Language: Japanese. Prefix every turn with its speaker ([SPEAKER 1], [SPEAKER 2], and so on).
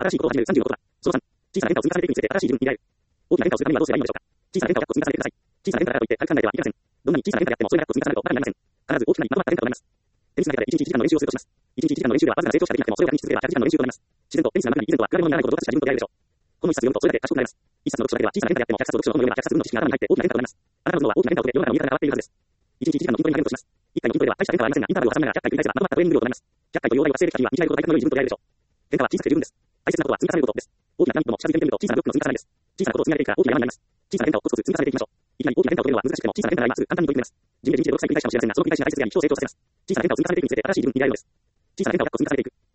[SPEAKER 1] 新しいことを始める30のことだ。その3、小さな変化を積み重ねていくにつれて新しい自分に出会える。大きな変化をするためにはどうすればいいのでしょうか。小さな変化を積み重ねてください。小さな変化だからといって軽く考えてはいけません。どんなに小さな変化であってもそれが1個積み重なるとバカになりません。必ず大きなりまとまった変化となります。テニスの中で1日1時間の練習をするとします。1日1時間の練習ではわずかな成長しかできなくてもそれをやり続ければ100時間の練習となります。自然とテニスの中に以前とは比べ物にならないほど上達した自分と出会えるでしょう。この一冊を読むとそれだけ賢くなります。一冊の読書だけでは小さな変化であっても100冊を読書の本のような100冊分の知識が頭に入って大きな変化となります。あなたの脳は大きな変化を受けて世の中の見え方が変わっているはずです。1日1時間の筋トレに励むとします。1回の筋トレでは大した変化はありませんが、インターバルを挟みながら100回繰り返せばまとまったトレーニング量となります。100回という大台を達成できた日は短いほど大体の良い自分と出会えるでしょう。変化は小さくて十分です。大切なことは積み重ねることです。大きなピラミッドも近づいてみると小さなブロックの積み重ねです。小さなことを積み上げていくから大きな山になります。小さな変化をコツコツ積み重ねていきましょう。いきなり大きな変化を取るのは難しくても小さな変化なら今すぐ簡単に取り組めます。地味で人生6歳繰り返しかもしれませんが、その繰り返しが大切であり、人を成長させます。小さな変化を積み重ねていくにつれて新しい自分に出会えるのです。小さな変化を積み重ねていく。